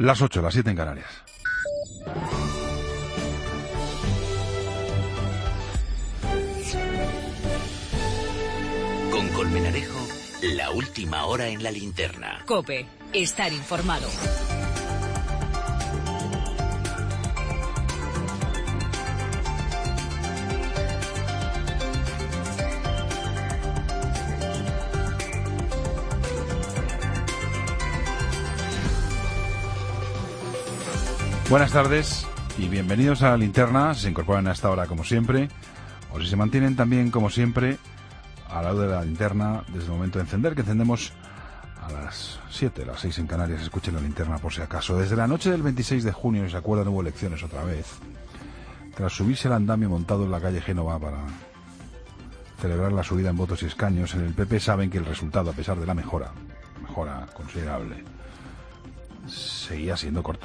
Las 8, las 7 en Canarias. Con Colmenarejo, la última hora en la linterna. COPE, estar informado. Buenas tardes y bienvenidos a la linterna. Si se incorporan a esta hora como siempre, o si se mantienen también como siempre al lado de la linterna desde el momento de encender, que encendemos a las 7, las 6 en Canarias. Escuchen la linterna por si acaso. Desde la noche del 26 de junio, si se acuerdan, hubo elecciones otra vez. Tras subirse al andamio montado en la calle Génova para celebrar la subida en votos y escaños, en el PP saben que el resultado, a pesar de la mejora considerable, seguía siendo corto.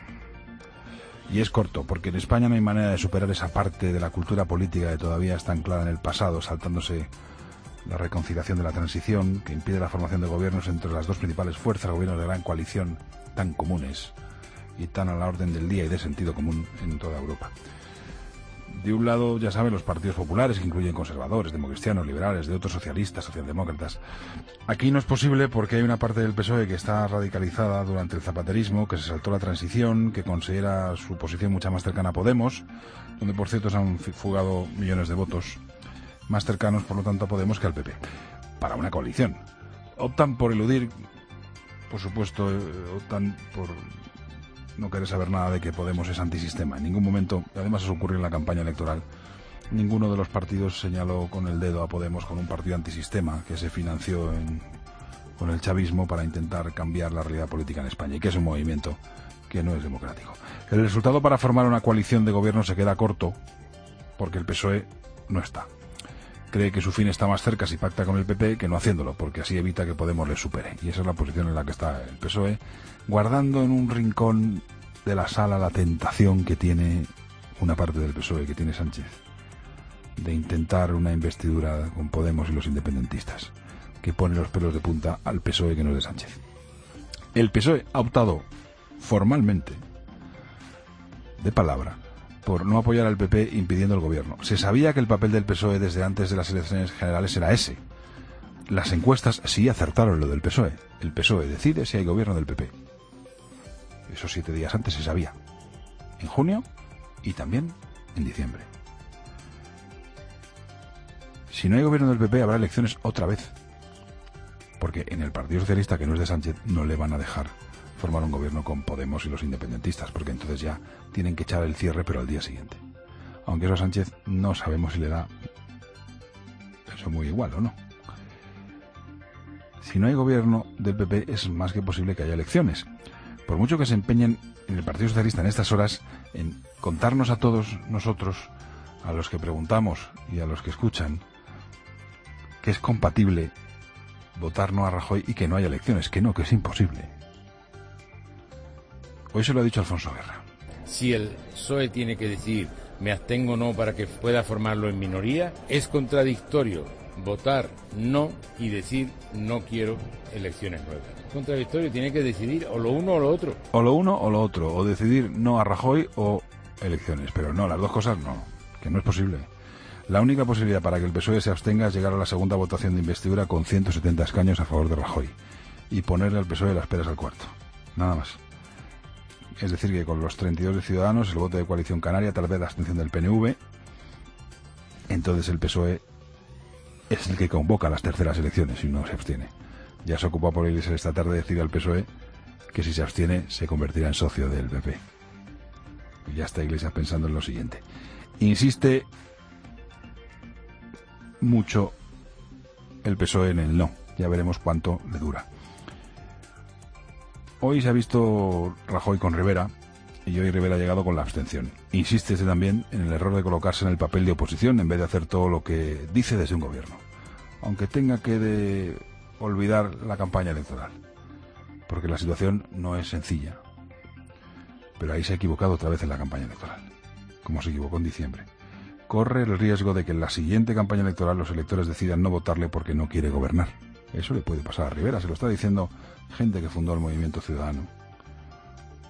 Y es corto, porque en España no hay manera de superar esa parte de la cultura política que todavía está anclada en el pasado, saltándose la reconciliación de la transición, que impide la formación de gobiernos entre las dos principales fuerzas, gobiernos de gran coalición tan comunes y tan a la orden del día y de sentido común en toda Europa. De un lado, ya saben, los partidos populares, que incluyen conservadores, democristianos, liberales, de otros socialistas, socialdemócratas. Aquí no es posible porque hay una parte del PSOE que está radicalizada durante el zapaterismo, que se saltó la transición, que considera su posición mucha más cercana a Podemos, donde por cierto se han fugado millones de votos, más cercanos por lo tanto a Podemos que al PP, para una coalición. Optan por eludir, por supuesto, optan por no querer saber nada de que Podemos es antisistema. En ningún momento, además eso ocurrió en la campaña electoral, ninguno de los partidos señaló con el dedo a Podemos como un partido antisistema que se financió con el chavismo para intentar cambiar la realidad política en España, y que es un movimiento que no es democrático. El resultado para formar una coalición de gobierno se queda corto porque el PSOE no está. Cree que su fin está más cerca si pacta con el PP que no haciéndolo, porque así evita que Podemos le supere. Y esa es la posición en la que está el PSOE, guardando en un rincón de la sala la tentación que tiene una parte del PSOE, que tiene Sánchez, de intentar una investidura con Podemos y los independentistas, que pone los pelos de punta al PSOE que no es de Sánchez. El PSOE ha optado formalmente, de palabra, por no apoyar al PP impidiendo el gobierno. Se sabía que el papel del PSOE desde antes de las elecciones generales era ese. Las encuestas sí acertaron lo del PSOE. El PSOE decide si hay gobierno del PP. Eso 7 días antes se sabía. En junio y también en diciembre. Si no hay gobierno del PP habrá elecciones otra vez. Porque en el Partido Socialista, que no es de Sánchez, no le van a dejar formar un gobierno con Podemos y los independentistas, porque entonces ya tienen que echar el cierre, pero al día siguiente. Aunque eso a Sánchez no sabemos si le da eso muy igual o no. Si no hay gobierno del PP es más que posible que haya elecciones. Por mucho que se empeñen en el Partido Socialista en estas horas en contarnos a todos nosotros, a los que preguntamos y a los que escuchan, que es compatible votar no a Rajoy y que no haya elecciones, que es imposible. Hoy se lo ha dicho Alfonso Guerra. Si el PSOE tiene que decir me abstengo o no para que pueda formarlo en minoría, es contradictorio votar no y decir no quiero elecciones nuevas. Es contradictorio, tiene que decidir o lo uno o lo otro. O lo uno o lo otro, o decidir no a Rajoy o elecciones, pero no, las dos cosas no, que no es posible. La única posibilidad para que el PSOE se abstenga es llegar a la segunda votación de investidura con 170 escaños a favor de Rajoy y ponerle al PSOE las peras al cuarto, nada más. Es decir, que con los 32 de Ciudadanos, el voto de Coalición Canaria, tal vez la abstención del PNV, entonces el PSOE es el que convoca las terceras elecciones y no se abstiene. Ya se ocupa por Iglesias esta tarde de decir al PSOE que si se abstiene se convertirá en socio del PP. Y ya está Iglesias pensando en lo siguiente. Insiste mucho el PSOE en el no. Ya veremos cuánto le dura. Hoy se ha visto Rajoy con Rivera y hoy Rivera ha llegado con la abstención. Insiste también en el error de colocarse en el papel de oposición en vez de hacer todo lo que dice desde un gobierno, aunque tenga que olvidar la campaña electoral, porque la situación no es sencilla. Pero ahí se ha equivocado otra vez en la campaña electoral, como se equivocó en diciembre. Corre el riesgo de que en la siguiente campaña electoral los electores decidan no votarle porque no quiere gobernar. Eso le puede pasar a Rivera, se lo está diciendo gente que fundó el Movimiento Ciudadano.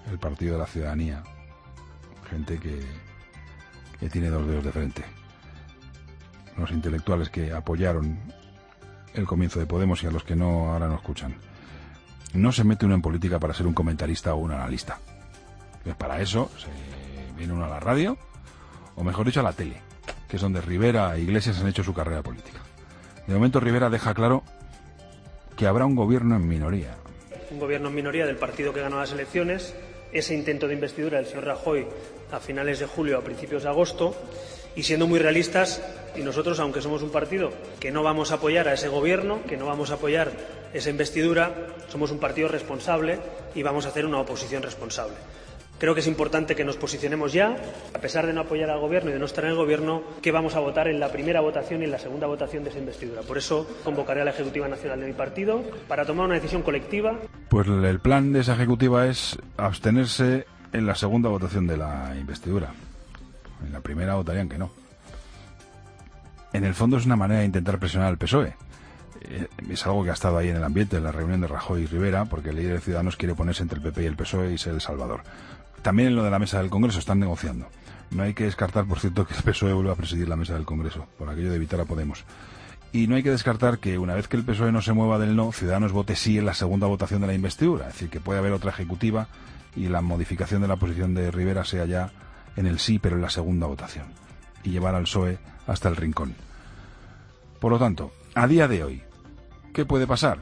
el Partido de la Ciudadanía, gente que tiene dos dedos de frente. Los intelectuales que apoyaron el comienzo de Podemos y a los que no, ahora no escuchan. No se mete uno en política para ser un comentarista o un analista. Pues para eso se viene uno a la radio, o mejor dicho a la tele, que es donde Rivera e Iglesias han hecho su carrera política. De momento Rivera deja claro que habrá un gobierno en minoría. Un gobierno en minoría del partido que ganó las elecciones, ese intento de investidura del señor Rajoy a finales de julio, a principios de agosto, y siendo muy realistas, y nosotros, aunque somos un partido que no vamos a apoyar a ese gobierno, que no vamos a apoyar esa investidura, somos un partido responsable y vamos a hacer una oposición responsable. Creo que es importante que nos posicionemos ya, a pesar de no apoyar al Gobierno y de no estar en el Gobierno, que vamos a votar en la primera votación y en la segunda votación de esa investidura. Por eso convocaré a la Ejecutiva Nacional de mi partido para tomar una decisión colectiva. Pues el plan de esa Ejecutiva es abstenerse en la segunda votación de la investidura. En la primera votarían que no. En el fondo es una manera de intentar presionar al PSOE. Es algo que ha estado ahí en el ambiente, en la reunión de Rajoy y Rivera, porque el líder de Ciudadanos quiere ponerse entre el PP y el PSOE y ser el salvador. También en lo de la mesa del Congreso están negociando. No hay que descartar, por cierto, que el PSOE vuelva a presidir la mesa del Congreso, por aquello de evitar a Podemos. Y no hay que descartar que una vez que el PSOE no se mueva del no, Ciudadanos vote sí en la segunda votación de la investidura. Es decir, que puede haber otra ejecutiva y la modificación de la posición de Rivera sea ya en el sí, pero en la segunda votación. Y llevar al PSOE hasta el rincón. Por lo tanto, a día de hoy, ¿qué puede pasar?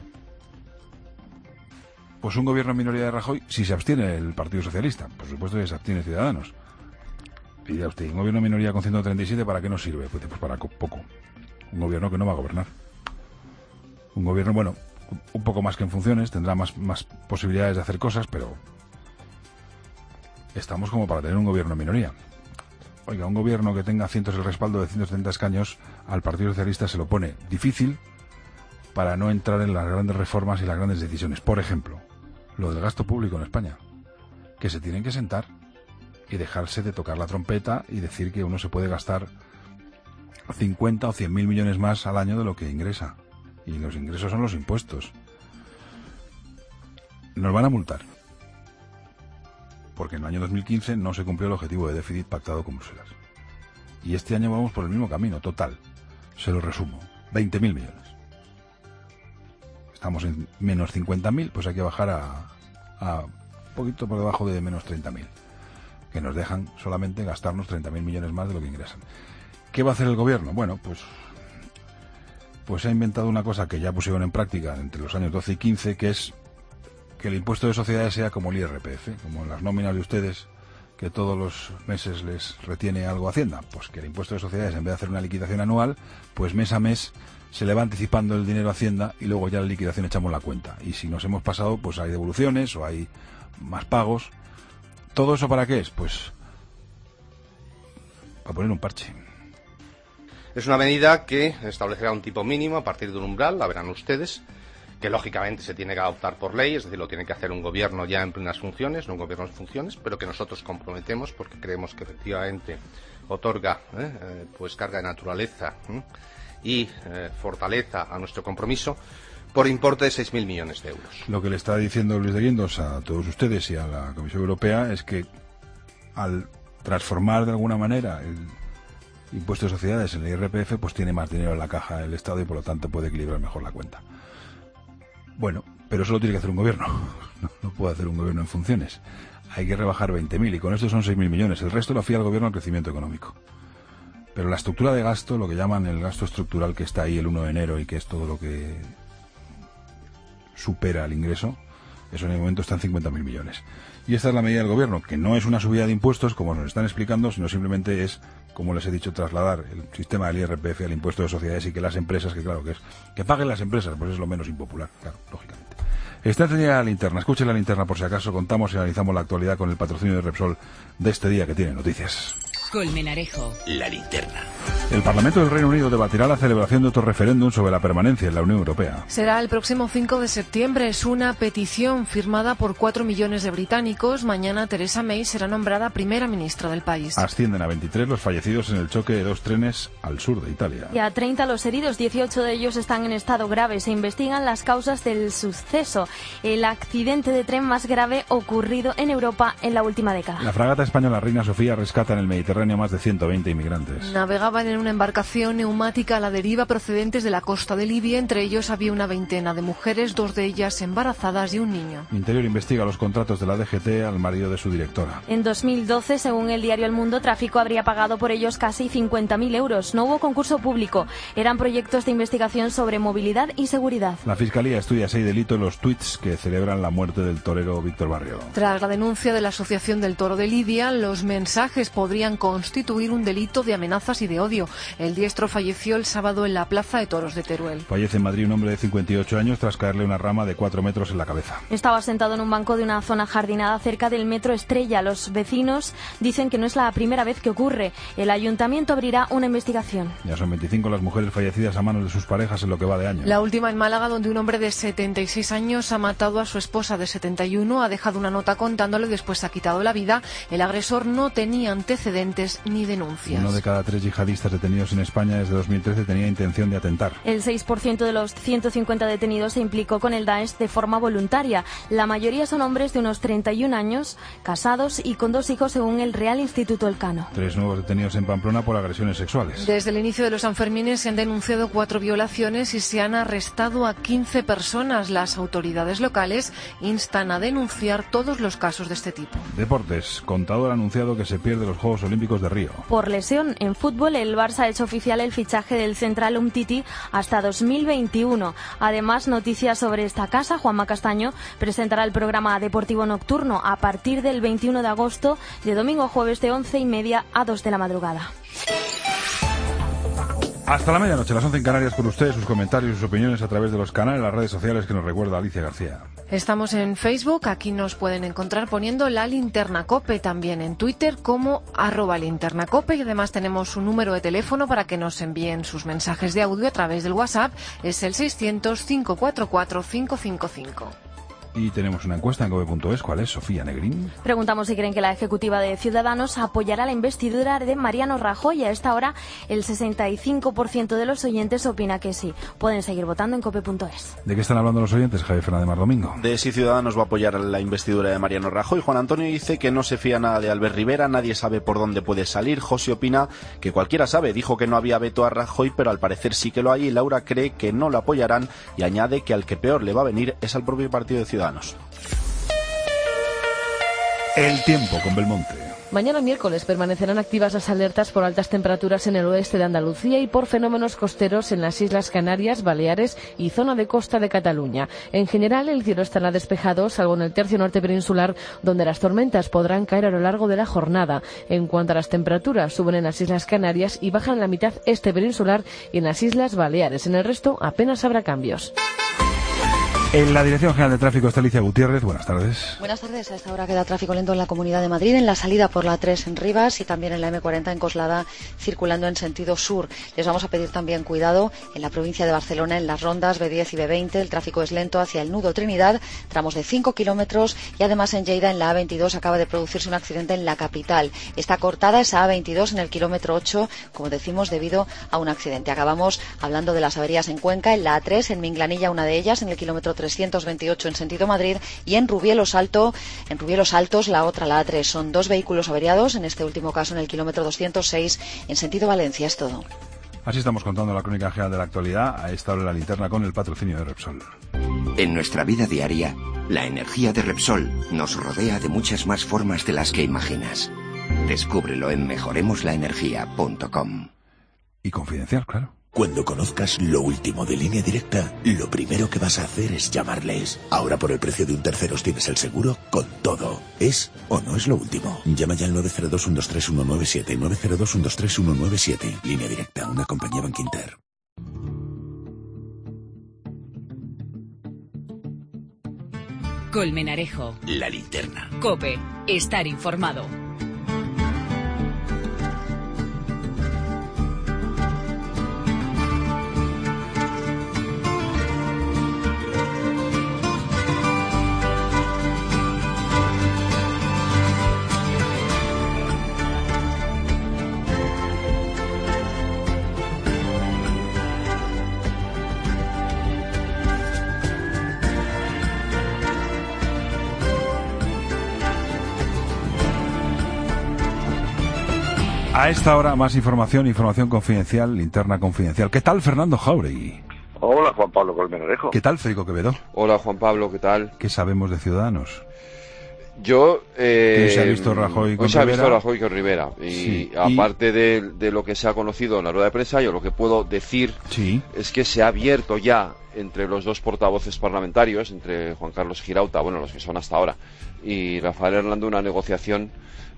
Pues un gobierno en minoría de Rajoy si se abstiene el Partido Socialista. Por supuesto que se abstiene Ciudadanos. Y dirá usted, ¿un gobierno en minoría con 137 para qué nos sirve? Pues para poco. Un gobierno que no va a gobernar. Un gobierno, bueno, un poco más que en funciones, tendrá más posibilidades de hacer cosas, pero estamos como para tener un gobierno en minoría. Oiga, un gobierno que tenga el respaldo de 130 escaños al Partido Socialista se lo pone difícil para no entrar en las grandes reformas y las grandes decisiones. Por ejemplo, lo del gasto público en España, que se tienen que sentar y dejarse de tocar la trompeta y decir que uno se puede gastar 50 o 100.000 millones más al año de lo que ingresa. Y los ingresos son los impuestos. Nos van a multar, porque en el año 2015 no se cumplió el objetivo de déficit pactado con Bruselas. Y este año vamos por el mismo camino, total. Se lo resumo, 20.000 millones. Estamos en menos 50.000, pues hay que bajar a poquito por debajo de menos 30.000, que nos dejan solamente gastarnos 30.000 millones más de lo que ingresan. ¿Qué va a hacer el gobierno? Bueno, pues ha inventado una cosa que ya pusieron en práctica entre los años 12 y 15, que es que el impuesto de sociedades sea como el IRPF, como en las nóminas de ustedes, que todos los meses les retiene algo Hacienda. Pues que el impuesto de sociedades, en vez de hacer una liquidación anual, pues mes a mes se le va anticipando el dinero a Hacienda y luego ya la liquidación echamos la cuenta. Y si nos hemos pasado, pues hay devoluciones o hay más pagos. ¿Todo eso para qué es? Pues para poner un parche. Es una medida que establecerá un tipo mínimo a partir de un umbral, la verán ustedes, que lógicamente se tiene que adoptar por ley, es decir, lo tiene que hacer un gobierno ya en plenas funciones, no un gobierno en funciones, pero que nosotros comprometemos porque creemos que efectivamente otorga pues carga de naturaleza y fortaleza a nuestro compromiso por importe de 6.000 millones de euros. Lo que le está diciendo Luis de Guindos a todos ustedes y a la Comisión Europea es que al transformar de alguna manera el impuesto de sociedades en el IRPF, pues tiene más dinero en la caja del Estado y por lo tanto puede equilibrar mejor la cuenta. Bueno, pero eso lo tiene que hacer un gobierno. No puede hacer un gobierno en funciones. Hay que rebajar 20.000 y con esto son 6.000 millones. El resto lo fía el gobierno al crecimiento económico. Pero la estructura de gasto, lo que llaman el gasto estructural que está ahí el 1 de enero y que es todo lo que supera el ingreso, eso en el momento está en 50.000 millones. Y esta es la medida del gobierno, que no es una subida de impuestos, como nos están explicando, sino simplemente es, como les he dicho, trasladar el sistema del IRPF al impuesto de sociedades y que las empresas, que paguen las empresas, pues es lo menos impopular, claro, lógicamente. Está encendida la linterna, escuchen la linterna por si acaso, contamos y analizamos la actualidad con el patrocinio de Repsol de este día que tiene noticias. Colmenarejo. La linterna. El Parlamento del Reino Unido debatirá la celebración de otro referéndum sobre la permanencia en la Unión Europea. Será el próximo 5 de septiembre. Es una petición firmada por 4 millones de británicos. Mañana Theresa May será nombrada primera ministra del país. Ascienden a 23 los fallecidos en el choque de 2 trenes al sur de Italia. Y a 30 los heridos, 18 de ellos están en estado grave. Se investigan las causas del suceso, el accidente de tren más grave ocurrido en Europa en la última década. La fragata española Reina Sofía rescata en el Mediterráneo más de 120 inmigrantes. Navegaban en una embarcación neumática a la deriva procedentes de la costa de Libia. Entre ellos había una veintena de mujeres, 2 de ellas embarazadas y un niño. Interior investiga los contratos de la DGT al marido de su directora. En 2012, según el diario El Mundo, Tráfico habría pagado por ellos casi 50.000 euros. No hubo concurso público. Eran proyectos de investigación sobre movilidad y seguridad. La Fiscalía estudia si hay delito en los tuits que celebran la muerte del torero Víctor Barrio. Tras la denuncia de la Asociación del Toro de Lidia, los mensajes podrían constituir un delito de amenazas y de odio. El diestro falleció el sábado en la Plaza de Toros de Teruel. Fallece en Madrid un hombre de 58 años tras caerle una rama de 4 metros en la cabeza. Estaba sentado en un banco de una zona jardinada cerca del metro Estrella. Los vecinos dicen que no es la primera vez que ocurre. El ayuntamiento abrirá una investigación. Ya son 25 las mujeres fallecidas a manos de sus parejas en lo que va de año. La última en Málaga, donde un hombre de 76 años ha matado a su esposa de 71, ha dejado una nota contándole, después se ha quitado la vida. El agresor no tenía antecedentes ni denuncias. 1 de cada 3 yihadistas detenidos en España desde 2013 tenía intención de atentar. El 6% de los 150 detenidos se implicó con el Daesh de forma voluntaria. La mayoría son hombres de unos 31 años, casados y con 2 hijos, según el Real Instituto Elcano. 3 nuevos detenidos en Pamplona por agresiones sexuales. Desde el inicio de los Sanfermines se han denunciado 4 violaciones y se han arrestado a 15 personas. Las autoridades locales instan a denunciar todos los casos de este tipo. Deportes. Contador ha anunciado que se pierde los Juegos Olímpicos de Río. Por lesión. En fútbol, el Barça ha hecho oficial el fichaje del central Umtiti hasta 2021. Además, noticias sobre esta casa. Juanma Castaño presentará el programa deportivo nocturno a partir del 21 de agosto, de domingo a jueves, de 11:30 a 2 de la madrugada. Hasta la medianoche, las 11 en Canarias, con ustedes, sus comentarios y sus opiniones a través de los canales, las redes sociales que nos recuerda Alicia García. Estamos en Facebook, aquí nos pueden encontrar poniendo La Linterna COPE, también en Twitter como @linternacope, y además tenemos un número de teléfono para que nos envíen sus mensajes de audio a través del WhatsApp, es el 600-544-555. Y tenemos una encuesta en cope.es. ¿Cuál es, Sofía Negrín? Preguntamos si creen que la ejecutiva de Ciudadanos apoyará la investidura de Mariano Rajoy. A esta hora, el 65% de los oyentes opina que sí. Pueden seguir votando en cope.es. ¿De qué están hablando los oyentes, Javier Fernández Mar Domingo? De si Ciudadanos va a apoyar la investidura de Mariano Rajoy. Juan Antonio dice que no se fía nada de Albert Rivera, nadie sabe por dónde puede salir. José opina que cualquiera sabe, dijo que no había veto a Rajoy, pero al parecer sí que lo hay, y Laura cree que no lo apoyarán y añade que al que peor le va a venir es al propio partido de Ciudadanos. El tiempo con Belmonte. Mañana miércoles permanecerán activas las alertas por altas temperaturas en el oeste de Andalucía y por fenómenos costeros en las Islas Canarias, Baleares y zona de costa de Cataluña. En general, el cielo estará despejado, salvo en el tercio norte peninsular, donde las tormentas podrán caer a lo largo de la jornada. En cuanto a las temperaturas, suben en las Islas Canarias y bajan en la mitad este peninsular y en las Islas Baleares. En el resto apenas habrá cambios. En la Dirección General de Tráfico está Alicia Gutiérrez. Buenas tardes. Buenas tardes. A esta hora queda tráfico lento en la Comunidad de Madrid, en la salida por la 3 en Rivas y también en la M40 en Coslada, circulando en sentido sur. Les vamos a pedir también cuidado en la provincia de Barcelona, en las rondas B10 y B20. El tráfico es lento hacia el nudo Trinidad, tramos de 5 kilómetros, y además en Lleida, en la A22, acaba de producirse un accidente en la capital. Está cortada esa A22 en el kilómetro 8, como decimos, debido a un accidente. Acabamos hablando de las averías en Cuenca, en la A3, en Minglanilla, una de ellas, en el kilómetro 328 en sentido Madrid, y en Rubielos Altos, la otra, la A3. Son 2 vehículos averiados, en este último caso en el kilómetro 206 en sentido Valencia. Es todo. Así estamos contando la crónica general de la actualidad, a esta hora en la linterna, con el patrocinio de Repsol. En nuestra vida diaria, la energía de Repsol nos rodea de muchas más formas de las que imaginas. Descúbrelo en mejoremoslaenergia.com. Y confidencial, claro. Cuando conozcas lo último de Línea Directa, lo primero que vas a hacer es llamarles. Ahora por el precio de un tercero tienes el seguro con todo. ¿Es o no es lo último? Llama ya al 902-123-197. 902-123-197. Línea Directa, una compañía Bankinter. Colmenarejo. La linterna. COPE. Estar informado. A esta hora más información confidencial, linterna confidencial. ¿Qué tal, Fernando Jáuregui? Hola, Juan Pablo Colmenarejo. ¿Qué tal, Federico Quevedo? Hola, Juan Pablo, ¿qué tal? ¿Qué sabemos de Ciudadanos? Yo... ¿Qué se ha visto Rajoy con Rivera? Se ha visto Rajoy con Rivera. Y sí. Aparte de lo que se ha conocido en la rueda de prensa, yo lo que puedo decir es que se ha abierto ya entre los dos portavoces parlamentarios, entre Juan Carlos Girauta, bueno, los que son hasta ahora, y Rafael Hernando, una negociación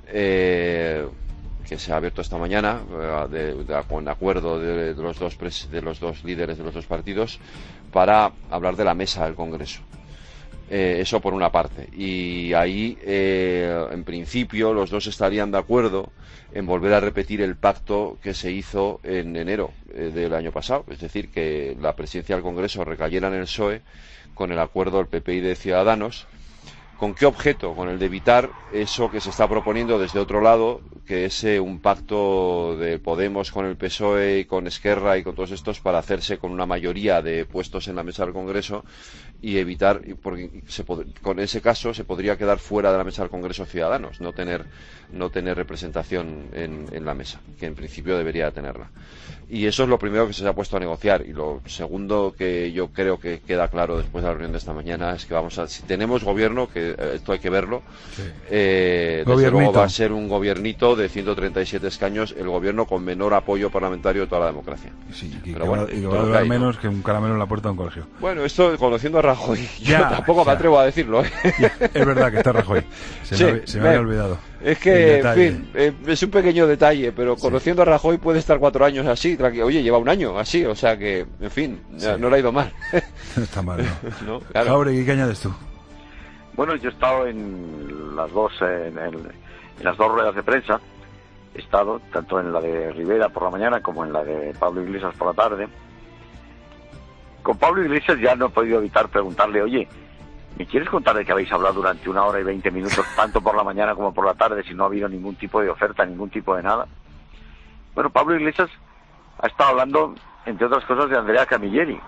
que se ha abierto esta mañana con acuerdo de los dos líderes de los dos partidos para hablar de la mesa del Congreso. Eso por una parte. Y ahí, en principio, los dos estarían de acuerdo en volver a repetir el pacto que se hizo en enero del año pasado. Es decir, que la presidencia del Congreso recayera en el PSOE con el acuerdo del PP y de Ciudadanos. ¿Con qué objeto? Con el de evitar eso que se está proponiendo desde otro lado, que es un pacto de Podemos con el PSOE y con Esquerra y con todos estos para hacerse con una mayoría de puestos en la mesa del Congreso y evitar, porque con ese caso se podría quedar fuera de la mesa del Congreso Ciudadanos, no tener representación en la mesa, que en principio debería tenerla. Y eso es lo primero que se ha puesto a negociar. Y lo segundo que yo creo que queda claro después de la reunión de esta mañana es que si tenemos gobierno, que esto hay que verlo, desde luego va a ser un gobiernito de 137 escaños, el gobierno con menor apoyo parlamentario de toda la democracia. Sí, y que va a durar menos que un caramelo en la puerta de un colegio. Bueno, esto conociendo a Rajoy, yo tampoco me atrevo a decirlo. Es verdad que está Rajoy. Se me había olvidado. Es que, en fin, es un pequeño detalle, pero conociendo a Rajoy puede estar 4 años así, oye, lleva 1 año así, o sea que, en fin, no le ha ido mal. No está mal, ¿no? ¿No? Claro. Jáuregui, ¿qué añades tú? Bueno, yo he estado en las dos ruedas de prensa. He estado tanto en la de Rivera por la mañana como en la de Pablo Iglesias por la tarde. Con Pablo Iglesias ya no he podido evitar preguntarle, oye, ¿me quieres contar de que habéis hablado durante 1 hora y 20 minutos, tanto por la mañana como por la tarde, si no ha habido ningún tipo de oferta, ningún tipo de nada? Bueno, Pablo Iglesias ha estado hablando, entre otras cosas, de Andrea Camilleri,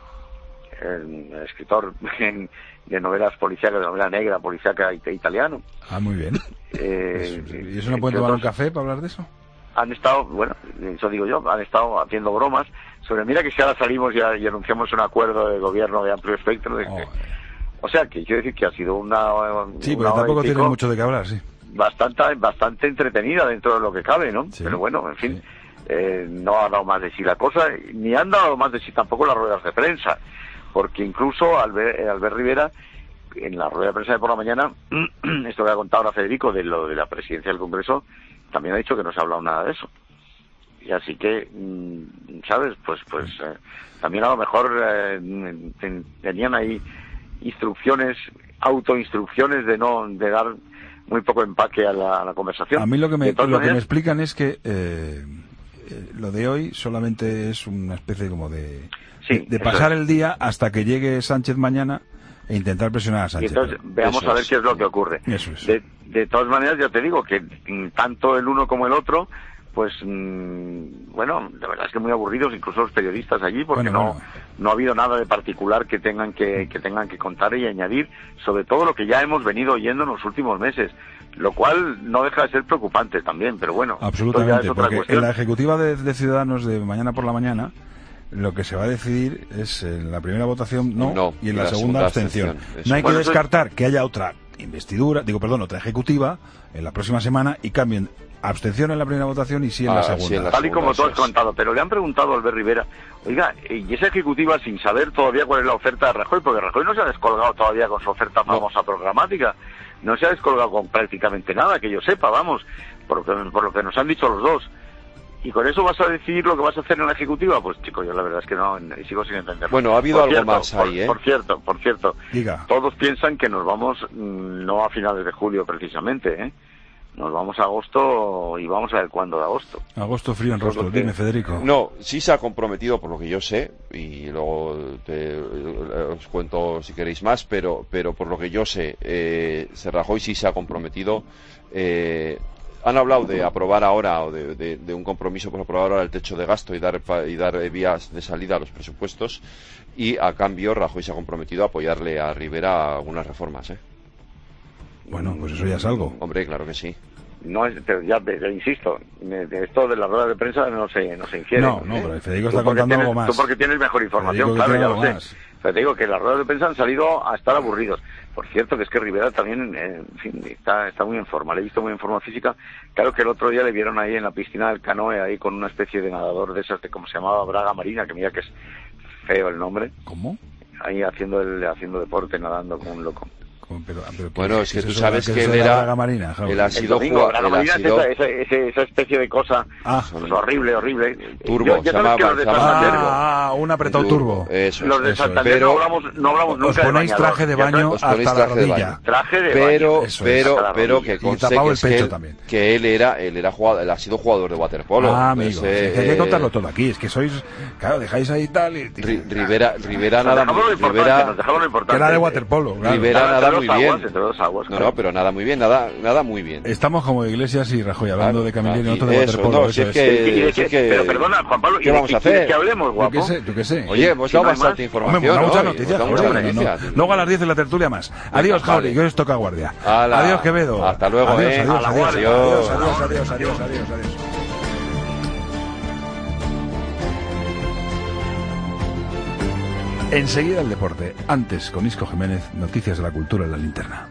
el escritor de novelas policíacas, de novela negra, policíaca italiano. Ah, muy bien. ¿Y eso no pueden tomar un café para hablar de eso? Han estado, bueno, eso digo yo, han estado haciendo bromas sobre, mira que si ahora salimos y anunciamos un acuerdo de gobierno de amplio espectro. O sea, que quiero decir que ha sido una pero tampoco tiene mucho de qué hablar, sí. Bastante entretenida dentro de lo que cabe, ¿no? Sí, pero bueno, en fin, no ha dado más de sí la cosa, ni han dado más de sí tampoco las ruedas de prensa, porque incluso Albert Rivera, en la rueda de prensa de por la mañana, esto que ha contado ahora Federico de lo de la presidencia del Congreso, también ha dicho que no se ha hablado nada de eso. Y así que, ¿sabes? Pues también a lo mejor tenían ahí autoinstrucciones de dar muy poco empaque a la conversación. A mí lo que me explican es que lo de hoy solamente es una especie como de pasar el día hasta que llegue Sánchez mañana e intentar presionar a Sánchez. Y entonces veamos a ver qué es lo que ocurre. Eso es. De todas maneras, ya te digo que tanto el uno como el otro, pues bueno, la verdad es que muy aburridos, incluso los periodistas allí, porque no ha habido nada de particular que tengan que contar y añadir sobre todo lo que ya hemos venido oyendo en los últimos meses, lo cual no deja de ser preocupante también, pero bueno, absolutamente, porque en la ejecutiva de Ciudadanos de mañana por la mañana lo que se va a decidir es en la primera votación no y en la segunda abstención. No hay que descartar que haya otra otra ejecutiva en la próxima semana y cambien abstención en la primera votación y sí en la segunda. Tal y como tú has contado, pero le han preguntado a Albert Rivera, oiga, y esa ejecutiva sin saber todavía cuál es la oferta de Rajoy, porque Rajoy no se ha descolgado todavía con su oferta famosa programática, no se ha descolgado con prácticamente nada, que yo sepa, vamos, por lo que nos han dicho los dos. ¿Y con eso vas a decidir lo que vas a hacer en la ejecutiva? Pues chico, yo la verdad es que no, sigo sin entenderlo. Bueno, ha habido algo más ahí, Por cierto, diga. Todos piensan que nos vamos, no a finales de julio precisamente, nos vamos a agosto y vamos a ver cuándo de agosto. Agosto frío en rostro, dime, Federico. No, sí se ha comprometido por lo que yo sé, y luego os cuento si queréis más, pero por lo que yo sé, Rajoy sí se ha comprometido. Han hablado de aprobar ahora, o de un compromiso por aprobar ahora el techo de gasto y dar vías de salida a los presupuestos, y a cambio Rajoy se ha comprometido a apoyarle a Rivera a algunas reformas, Bueno, pues eso ya es algo. Hombre, claro que sí. No es, pero ya te insisto, esto de las ruedas de prensa no se infiere. No, pero Federico está contando algo más. Tú porque tienes mejor información, claro, ya lo sé. Más. Pero te digo que las ruedas de prensa han salido a estar aburridos. Por cierto, que es que Rivera también, en fin, está muy en forma. Le he visto muy en forma física. Claro que el otro día le vieron ahí en la piscina del Canoe, ahí con una especie de nadador de esas, de ¿cómo se llamaba? Braga Marina, que mira que es feo el nombre. ¿Cómo? Ahí haciendo deporte, nadando como un loco. Pero, bueno, es que tú sabes que él era... Él ha sido jugador... Esa especie de cosa pues horrible. Turbo, se llamaba... un apretado turbo. Eso, los de Santander no hablamos nunca. Os ponéis traje de baño hasta la rodilla. Traje de baño. Pero que conste que él ha sido jugador de waterpolo. Amigo, hay que contarlo todo aquí. Es que sois... Claro, dejáis ahí tal y... Rivera nada... Que era de waterpolo. Rivera nada muy bien. No, pero nada muy bien, nada muy bien. Estamos como Iglesias y Rajoy hablando de Camilleri y otro de waterpolo. No, pero perdona, Juan Pablo, ¿qué vamos a hacer? ¿Qué hablemos, guapo? Yo qué sé. Oye, hemos dado bastante información. Muchas noticias. Luego a las 10 en la tertulia más. Adiós, Jauri, que hoy os toca guardia. Adiós, Quevedo. Hasta luego, adiós. Enseguida el deporte. Antes, con Isco Jiménez, noticias de la cultura en la linterna.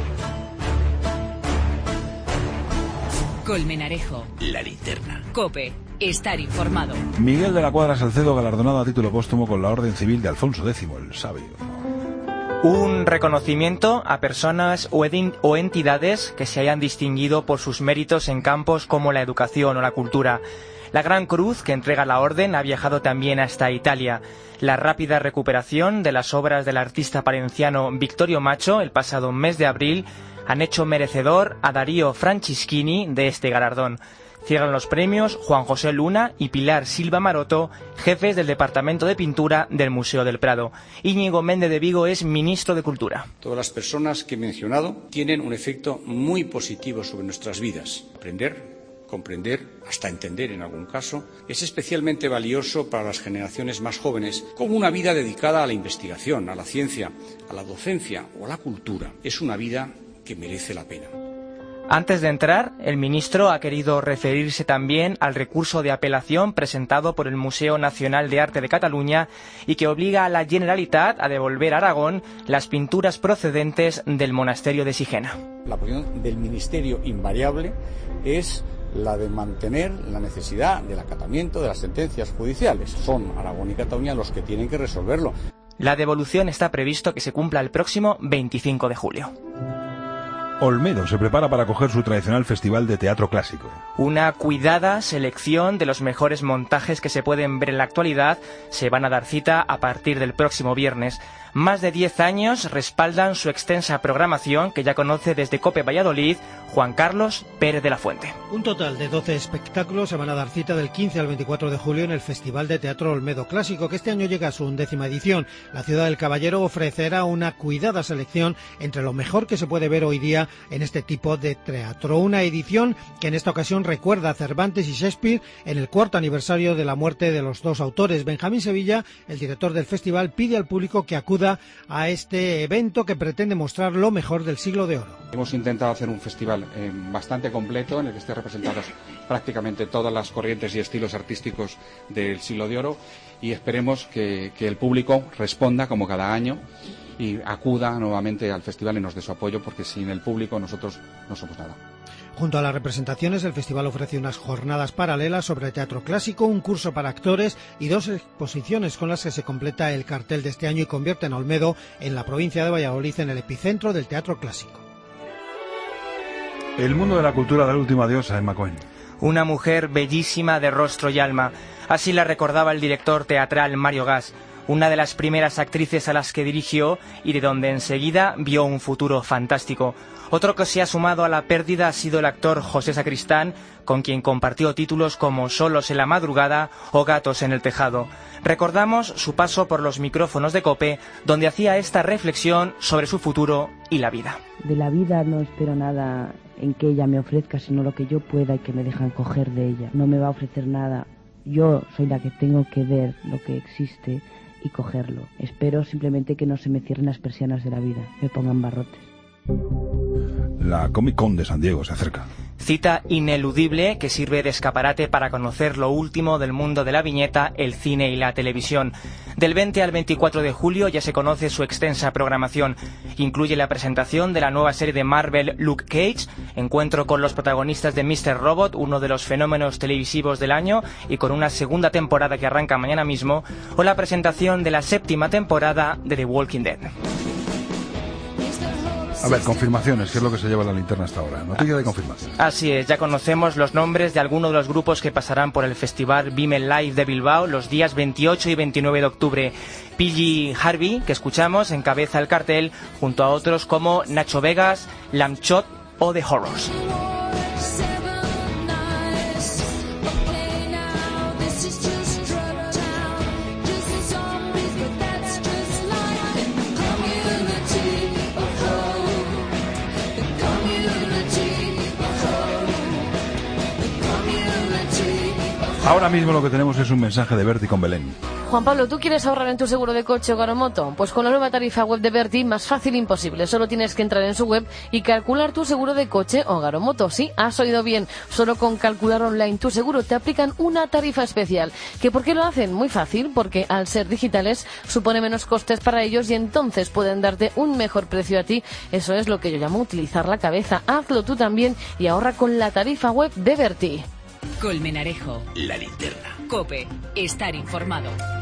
Colmenarejo. La linterna. COPE. Estar informado. Miguel de la Cuadra Salcedo, galardonado a título póstumo con la Orden Civil de Alfonso X, el sabio. Un reconocimiento a personas o entidades que se hayan distinguido por sus méritos en campos como la educación o la cultura. La Gran Cruz que entrega la orden ha viajado también hasta Italia. La rápida recuperación de las obras del artista palenciano Vittorio Macho el pasado mes de abril han hecho merecedor a Darío Franceschini de este galardón. Cierran los premios Juan José Luna y Pilar Silva Maroto, jefes del Departamento de Pintura del Museo del Prado. Íñigo Méndez de Vigo es ministro de Cultura. Todas las personas que he mencionado tienen un efecto muy positivo sobre nuestras vidas. Aprender, comprender, hasta entender en algún caso, es especialmente valioso para las generaciones más jóvenes, como una vida dedicada a la investigación, a la ciencia, a la docencia o a la cultura. Es una vida que merece la pena. Antes de entrar, el ministro ha querido referirse también al recurso de apelación presentado por el Museo Nacional de Arte de Cataluña y que obliga a la Generalitat a devolver a Aragón las pinturas procedentes del monasterio de Sigena. La posición del Ministerio invariable es la de mantener la necesidad del acatamiento de las sentencias judiciales. Son Aragón y Cataluña los que tienen que resolverlo. La devolución está previsto que se cumpla el próximo 25 de julio. Olmedo se prepara para acoger su tradicional festival de teatro clásico. Una cuidada selección de los mejores montajes que se pueden ver en la actualidad se van a dar cita a partir del próximo viernes. Más de 10 años respaldan su extensa programación que ya conoce desde COPE Valladolid Juan Carlos Pérez de la Fuente. Un total de 12 espectáculos se van a dar cita del 15 al 24 de julio en el Festival de Teatro Olmedo Clásico, que este año llega a su 11ª edición. La Ciudad del Caballero ofrecerá una cuidada selección entre lo mejor que se puede ver hoy día en este tipo de teatro. Una edición que en esta ocasión recuerda a Cervantes y Shakespeare en el 4º aniversario de la muerte de los dos autores. Benjamín Sevilla, el director del festival, pide al público que acuda a este evento que pretende mostrar lo mejor del siglo de oro. Hemos intentado hacer un festival bastante completo en el que estén representadas prácticamente todas las corrientes y estilos artísticos del siglo de oro y esperemos que el público responda como cada año y acuda nuevamente al festival y nos dé su apoyo, porque sin el público nosotros no somos nada. Junto a las representaciones, el festival ofrece unas jornadas paralelas sobre teatro clásico, un curso para actores y 2 exposiciones con las que se completa el cartel de este año y convierte a Olmedo, en la provincia de Valladolid, en el epicentro del teatro clásico. El mundo de la cultura da el último adiós a Emma Cohen. Una mujer bellísima de rostro y alma. Así la recordaba el director teatral Mario Gas, una de las primeras actrices a las que dirigió y de donde enseguida vio un futuro fantástico. Otro que se ha sumado a la pérdida ha sido el actor José Sacristán, con quien compartió títulos como Solos en la madrugada o Gatos en el tejado. Recordamos su paso por los micrófonos de COPE, donde hacía esta reflexión sobre su futuro y la vida. De la vida no espero nada en que ella me ofrezca, sino lo que yo pueda y que me dejan coger de ella. No me va a ofrecer nada. Yo soy la que tengo que ver lo que existe y cogerlo. Espero simplemente que no se me cierren las persianas de la vida, me pongan barrotes. La Comic Con de San Diego se acerca. Cita ineludible que sirve de escaparate para conocer lo último del mundo de la viñeta, el cine y la televisión. Del 20 al 24 de julio ya se conoce su extensa programación. Incluye la presentación de la nueva serie de Marvel Luke Cage, encuentro con los protagonistas de Mr. Robot, uno de los fenómenos televisivos del año, y con una segunda temporada que arranca mañana mismo, o la presentación de la 7ª temporada de The Walking Dead. A ver, confirmaciones, ¿qué es lo que se lleva la linterna hasta ahora? Noticia de confirmaciones. Así es, ya conocemos los nombres de algunos de los grupos que pasarán por el Festival Vimel Live de Bilbao los días 28 y 29 de octubre. PG Harvey, que escuchamos, encabeza el cartel, junto a otros como Nacho Vegas, Lamchot o The Horrors. Ahora mismo lo que tenemos es un mensaje de Berti con Belén. Juan Pablo, ¿tú quieres ahorrar en tu seguro de coche o Garomoto? Pues con la nueva tarifa web de Berti, más fácil imposible. Solo tienes que entrar en su web y calcular tu seguro de coche o Garomoto. Sí, has oído bien. Solo con calcular online tu seguro te aplican una tarifa especial. ¿Que por qué lo hacen? Muy fácil, porque al ser digitales supone menos costes para ellos y entonces pueden darte un mejor precio a ti. Eso es lo que yo llamo utilizar la cabeza. Hazlo tú también y ahorra con la tarifa web de Berti. Colmenarejo. La linterna. COPE. Estar informado.